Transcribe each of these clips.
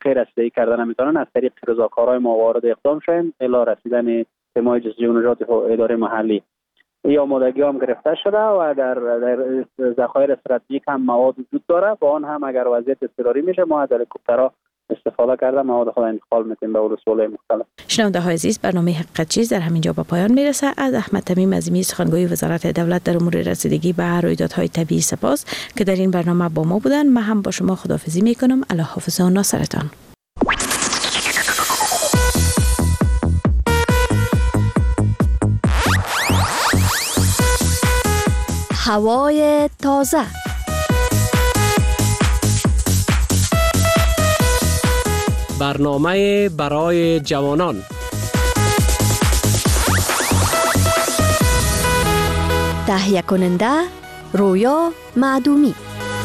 رسیدگی کردن نمیتونن، از طریق رضاکارای ما وارد اقدام شویم الی رسیدن حمایت جزئی و نجات اداره محلی. این آمادگی هم گرفته شده و در ذخایر استراتژیک هم مواد وجود داره. با آن هم اگر وضعیت اضطراری میشه ما از هلیکوپترها استفاده کرده مواد خود انتقال میتیم به ولسوالی مختلف. شنونده های عزیز، برنامه حقیقت چیست در همینجا به پایان میرسه. از احمد تمیم عظیمی سخنگوی وزارت دولت در امور رسیدگی به رویدادهای طبیعی سپاس که در این برنامه با ما بودن. من هم با شما خداحافظی میکنم. الله حافظ و ناصرتان. هوای تازه. برنامه برای جوانان. تهیه کننده رویا معدومی.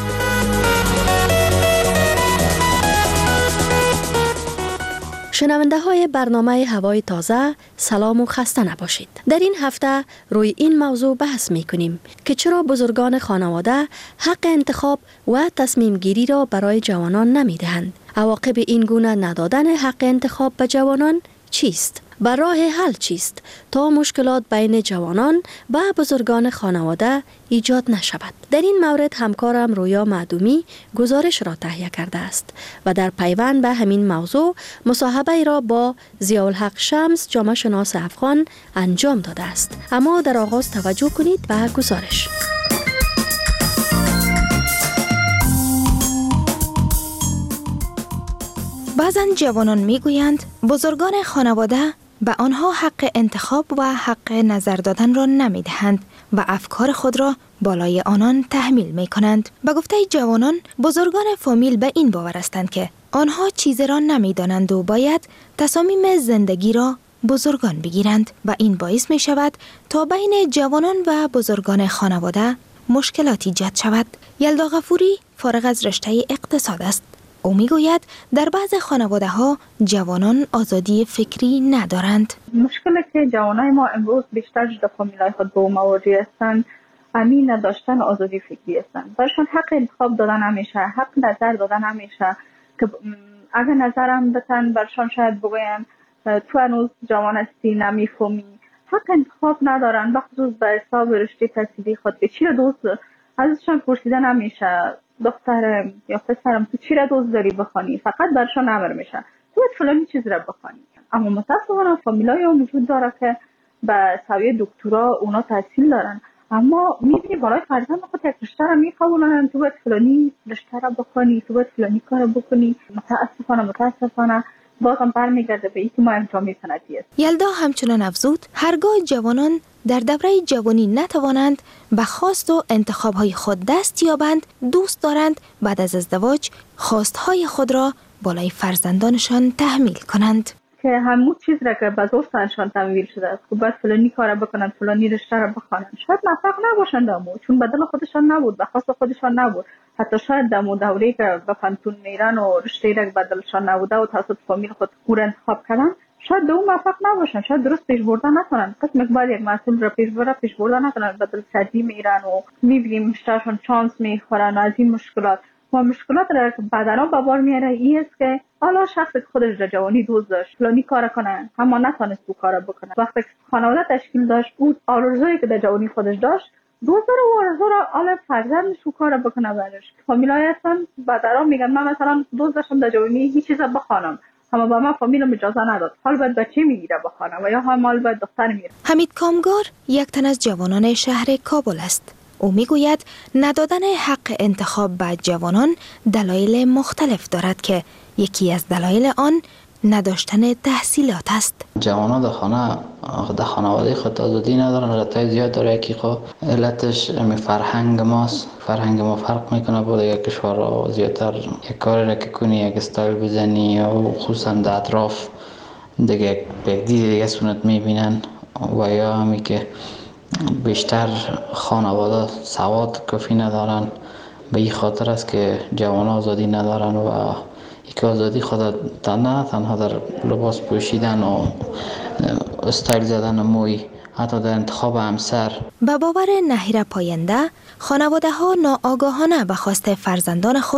شنونده های برنامه هوای تازه، سلام و خسته نباشید. در این هفته روی این موضوع بحث می کنیم که چرا بزرگان خانواده حق انتخاب و تصمیم گیری را برای جوانان نمی دهند. عواقب این گونه ندادن حق انتخاب به جوانان چیست؟ و راه حل چیست تا مشکلات بین جوانان و بزرگان خانواده ایجاد نشود؟ در این مورد همکارم رویا معدومی گزارش را تهیه کرده است و در پیوند به همین موضوع مصاحبه را با ضیاءالحق شمس جامعه شناس افغان انجام داده است. اما در آغاز توجه کنید به گزارش. بعضن جوانان میگویند بزرگان خانواده به آنها حق انتخاب و حق نظر دادن را نمیدهند و افکار خود را بالای آنان تحمیل می کنند. به گفته جوانان، بزرگان فامیل به این باور هستند که آنها چیزی را نمی دانند و باید تصامیم زندگی را بزرگان بگیرند و این باعث می شود تا بین جوانان و بزرگان خانواده مشکلاتی ایجاد شود. یلدا غفوری فارغ از رشته اقتصاد است. او میگوید در بعض خانواده ها جوانان آزادی فکری ندارند. مشکلی که جوانای ما امروز بیشتر در فامیلای خود با مواجه هستند همین نداشتن آزادی فکری هستند. برشان حق انتخاب دادن نمیشه، حق نظر دادن نمیشه که اگر نظرم بتن برشان شاید بگوین تو هنوز جوان هستی نمیفهمی. حق انتخاب ندارن بخصوص به حساب رشته تحصیلی خود که چی دوست ازشان پرسیده نمیشه. دخترم یا پسرم تو چی را دوست داری بخوانی؟ فقط برشان امر میشه تو فلانی چیز را بخوانی. اما متاسفانه فامیلای هم وجود داره که به سویه دکترا اونا تحصیل دارن اما میبینی برای فرزند خود یک رشته را میخوانن تو باید فلانی رشته را بخوانی، تو باید فلانی کار بکنی. متاسفانه بازم برمیگرده به اینکه ما جامعه سنتی است. یلدا همچنان افزود هرگاه جوانان در دوره جوانی نتوانند به خواست و انتخاب‌های خود دست یابند، دوست دارند بعد از ازدواج خواست‌های خود را بالای فرزندانشان تحمیل کنند. که همون چیز را که به دوستانشان تحمیل شده است که باید فلانی کار بکنند، فلانی رشته را بخوانند، شاید موفق نباشند اما چون بدل خودشان نبود، به خواست خودشان نبود. حتی شاید در دوره که به فنتون میرن و رشته را بدلشان نبوده و توسط فامیل خود کور انتخاب کردن، شاید دو موفق نباشن، شاید درست پیش بردن نکنن. قسم بعد یک مسئول را پیش بردن نکنن، بدل سردی میرن و میبینیم مشترشان چانس میخورن. از این مشکلات و مشکلات را که بعداً به بار میاره این است که حالا شخصی که خودش در جوانی دوست داشت فلانی کار کنه اما نتونست او کار بکنه. وقتی خانواده تشکیل داشت او آرزویی که در جوانی خودش داشت دوست داره و آرزو را حالا فرزندش او کار بکنه برش. فامیلای هستن بعداً میگن من مثلا دوست داشتم در جوانی هیچ چیزا بخوانم اما با من فامیلم اجازه نداد، حال باید بچه میگیره بخوانه و یا حال باید دختر میگیره. حمید کامگار یک تن از جوانان شهر کابل است. او میگوید ندادن حق انتخاب به جوانان دلایل مختلف دارد که یکی از دلایل آن نداشتن تحصیلات است. جوانان در خانواده خود آزادی ندارن، علتهای زیاد داره. یکی علتش فرهنگ ماست. فرهنگ ما فرق میکنه با دیگه کشورها. زیادتر یک کاری را که کنی یک استایل بزنی و خصوصا در اطراف دیگه یک دیگه سنت میبینن و یا همی که بیشتر خانواده سواد کافی ندارن. به این خاطر است که جوان آزادی ندارن و یک آزادی خود نه تنها در لباس پوشیدن و استایل زدن موی، حتی در انتخاب همسر. به باور نهیر پاینده، خانواده ها ناآگاهانه به خواست فرزندان خود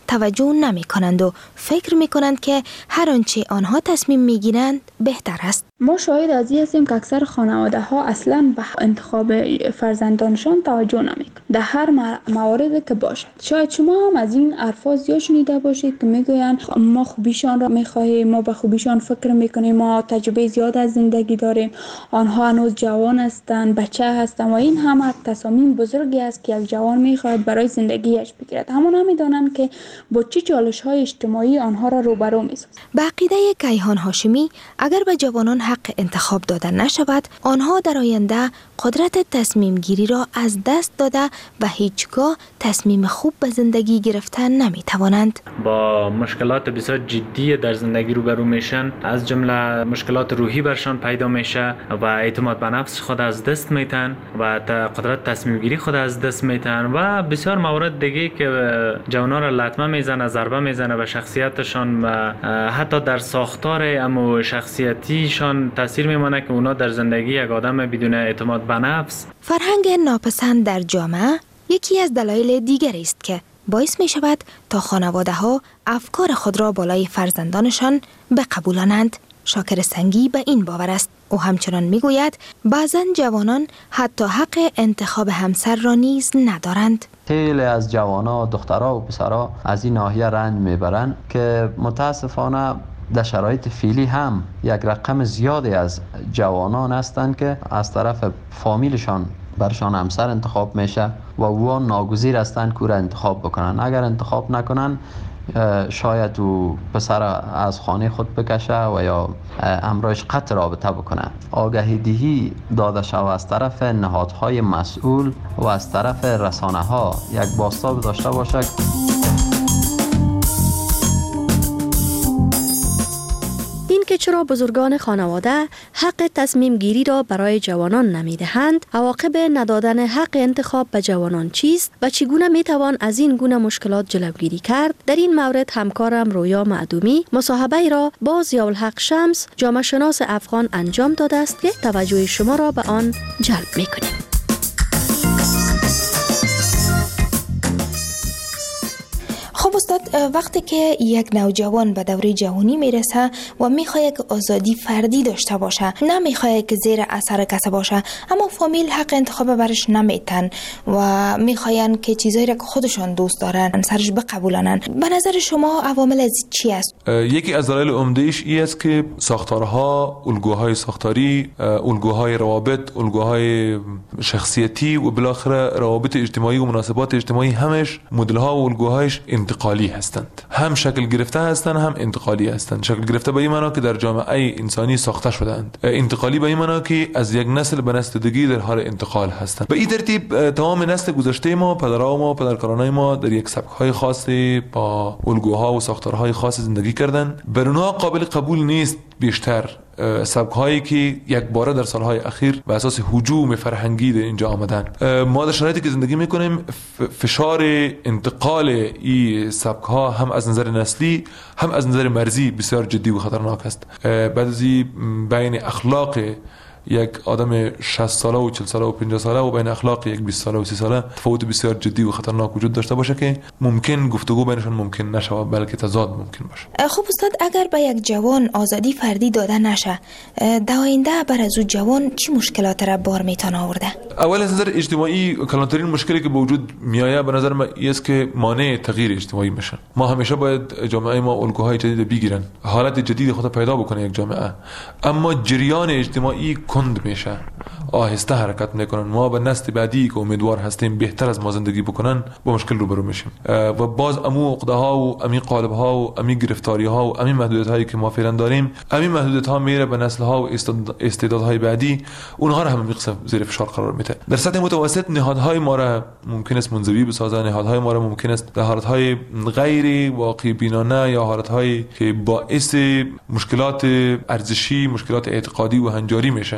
توجه نمی کنند و فکر می کنند که هر آنچه آنها تصمیم می گیرند بهتر است. ما شاهد از این هستیم که اکثر خانواده ها اصلا به انتخاب فرزندانشان توجه نمی کنند در هر موارد که باشد. شاید شما هم از این الفاظ زیاد شنیده باشید که میگویند ما خوبیشان را میخواهیم، ما به خوبیشان فکر میکنیم، ما تجربه زیاد از زندگی داریم، آنها هنوز جوان هستند، بچه هستند و این همه تصامیم بزرگی است که یک جوان میخواهد برای زندگیش بگیرد. همون هم میدانند که با چه چالش‌های اجتماعی آنها را روبرو می‌سازد. به عقیده کیهان هاشمی اگر به جوانان حق انتخاب داده نشود، آنها در آینده قدرت تصمیم گیری را از دست داده و هیچگاه تصمیم خوب به زندگی گرفتن نمی‌توانند. با مشکلات بسیار جدی در زندگی روبرو میشن، از جمله مشکلات روحی برشان پیدا میشه و اعتماد به نفس خود از دست میتن و قدرت تصمیم گیری خود از دست میتن و بسیار موارد دیگه که جوان‌ها را لطمه میزنه، ضربه میزنه به شخصیتشان و حتی در ساختار اما شخصیتیشان تاثیر میمونه که اونا در زندگی یک آدم بدون اعتماد به نفس. فرهنگ ناپسند در جامعه یکی از دلایل دیگری است که باعث می شود تا خانواده ها افکار خود را بالای فرزندانشان بقبولانند. شاکر سنگی به این باور است. او همچنان می گوید بعضا جوانان حتی حق انتخاب همسر را نیز ندارند. خیلی از جوانا، دخترها و پسرها از این ناحیه رنج میبرند که متاسفانه در شرایط فعلی هم یک رقم زیادی از جوانان هستند که از طرف فامیلشان برشان همسر انتخاب میشه و او ناگزیر هستند که را انتخاب بکنن. اگر انتخاب نکنن شاید او پسر از خانه خود بکشه و یا همراهش قطع رابطه بکنه. آگهی دهی داده شود از طرف نهادهای مسئول و از طرف رسانه ها یک بازتاب داشته باشد. که چرا بزرگان خانواده حق تصمیم گیری را برای جوانان نمیدهند، عواقب ندادن حق انتخاب به جوانان چیست و چگونه میتوان از این گونه مشکلات جلوگیری کرد؟ در این مورد همکارم رویا معدومی مصاحبه را با ضیاءالحق شمس، جامعه شناس افغان انجام داده است که توجه شما را به آن جلب میکنیم. خب استاد، وقتی که یک نوجوان به دوره جوانی میرسه و میخواد که آزادی فردی داشته باشه، نمیخواد که زیر اثر کسی باشه، اما فامیل حق انتخاب برش نمیتن و میخواین که چیزایی را که خودشان دوست دارن سرش بقبولانن. به نظر شما عوامل از چی است؟ یکی از دلایل عمده‌اش این است که ساختارها، الگوهای ساختاری، الگوهای روابط، الگوهای شخصیتی و بالاخره روابط اجتماعی و مناسبات اجتماعی همش مدل‌ها و الگوهایش انتقالی هستند. هم شکل گرفته هستند، هم انتقالی هستند. شکل گرفته به این معنا که در جامعه انسانی ساخته شدند. انتقالی به این معنا که از یک نسل به نسل دیگه در حال انتقال هستند. به این ترتیب تمام نسل گذشته ما، پدرها ما، پدرکارانای ما در یک سبک‌های خاصی با الگوها و ساختارهای خاص زندگی کردند. بر اونها قابل قبول نیست بیشتر سبک‌هایی که یک باره در سالهای اخیر به اساس هجوم فرهنگی در اینجا آمدن. ما در شرایطی که زندگی میکنیم فشار انتقال این سبک‌ها هم از نظر نسلی هم از نظر مرزی بسیار جدی و خطرناک است. بعد از بین اخلاق یک آدم 60 ساله و 40 ساله و 50 ساله و بین اخلاق یک 20 ساله و 30 ساله تفاوت بسیار جدی و خطرناک وجود داشته باشه که ممکن گفتگو بینشون ممکن نشه بلکه تضاد ممکن باشه. خب استاد، اگر به یک جوان آزادی فردی داده نشه، در آینده بر از او جوان چی مشکلات را بار میتونه آورده؟ اول از نظر اجتماعی کلانترین مشکلی که به وجود میآید به نظر من است که مانع تغییر اجتماعی میشن. ما همیشه باید جامعه ما الگوهای جدید بگیرن، حالت جدید خود پیدا بکنه یک جامعه، اما جریان اجتماعی کند میشه، آهسته حرکت میکنن. ما به نسل بعدی که امیدوار هستیم بهتر از ما زندگی بکنن با مشکل روبرو میشیم و باز امو عقده ها و امی قالب ها و امی گرفتاری ها و امی محدودیت هایی که ما فعلا داریم، امی محدودیت ها میره به نسل ها و استعدادهای بعدی، اونها را هم میقسم زیر فشار قرار میده. در سطح متوسط نهادهای ما را ممکن است منزوی بسازن، نهادهای ما را ممکن است در حالت های غیر واقع بینانه یا حالت هایی که باعث مشکلات ارزشی، مشکلات اعتقادی و هنجاری میشه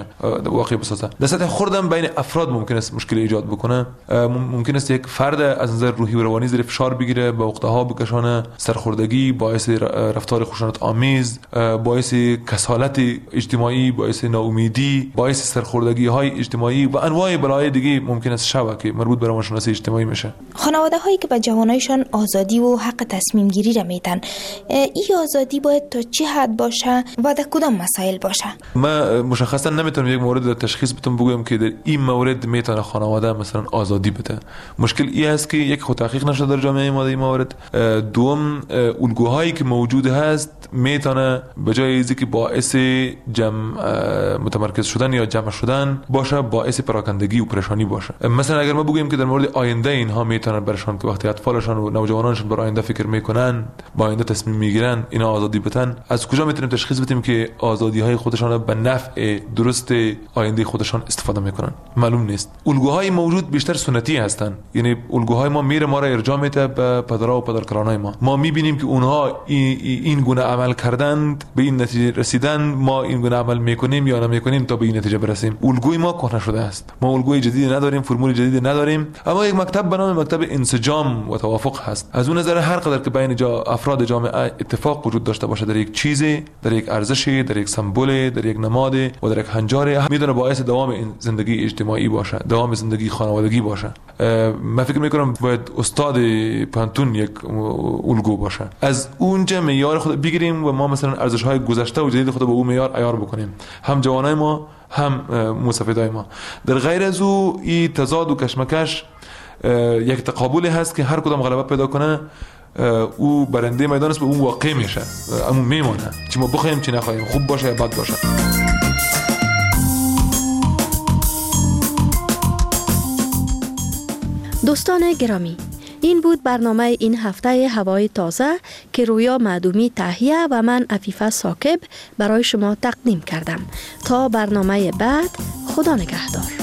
میشه واقعی بسازه. در سطح خوردم بین افراد ممکن است مشکل ایجاد بکنه. ممکن است یک فرد از نظر روحی و روانی زیر فشار بگیره، به عقده‌ها بکشانه، سرخوردگی، باعث رفتار خشونت آمیز، باعث کسالت اجتماعی، باعث ناامیدی، باعث سرخوردگی های اجتماعی و انواع بلای دیگه ممکن است شود که مربوط به روانشناسی اجتماعی میشه. خانواده هایی که به جوانایشان آزادی و حق تصمیم گیری را میدن، این آزادی باید تا چه حد باشه و در کدام مسائل باشه؟ من مشخصا نمیتونم یک مورد تشخیص بتونم بگم که در این مورد میتونه خانواده مثلا آزادی بده. مشکل این است که یک خود تحقیق نشده در جامعه ما در این مورد. دوم، الگوهایی که موجود هست میتونه به جای اینکه که باعث متمرکز شدن یا جمع شدن باشه، باعث پراکندگی و پریشانی باشه. مثلا اگر ما بگوییم که در مورد آینده اینها میتونن برشان که وقتی اطفالشان و نوجوانانشان بر آینده فکر میکنن، با آینده تصمیم میگیرن، اینا آزادی بدن، از کجا میتونیم تشخیص بدیم که آزادی های خودشان به نفع درست آینده خودشان استفاده میکنن؟ معلوم نیست. الگوهای موجود بیشتر سنتی هستن، یعنی الگوهای ما میره ما را ارجاع میده به پدرها و پدرکلانای ما میبینیم که اونها این گونه عمل کردن، به این نتیجه رسیدن، ما این گونه عمل میکنیم یا نمیکنیم تا به این نتیجه برسیم. الگوی ما کهنه شده است، ما الگوی جدید نداریم، فرمول جدید نداریم، اما یک مکتب به نام مکتب انسجام و توافق هست. از اون نظر هر قدر که بین افراد جامعه اتفاق وجود داشته باشه در یک چیزی، در یک ارزشی، در یک سمبولی، در یک نماد و در یک هنجاری، میتونه باعث دوام این زندگی اجتماعی باشه، دوام زندگی خانوادگی باشه. من فکر میکنم باید استاد پانتون یک الگو باشه. از اونجا معیار خود بگیریم و ما مثلا ارزش‌های گذشته و جدید خود به اون معیار عیار بکنیم، هم جوانای ما هم موسفیدای ما. در غیر از او این تضاد و کشمکش یک تقابلی هست که هر کدام غلبه پیدا کنه او برنده میدان است و اون واقع میشه، اما میمونه، چی ما بخوایم چی نخواهیم، خوب باشه یا بد باشه. دوستان گرامی، این بود برنامه این هفته هوای تازه که رویا معدومی تهیه و من عفیفه ساکب برای شما تقدیم کردم. تا برنامه بعد، خدا نگهدار.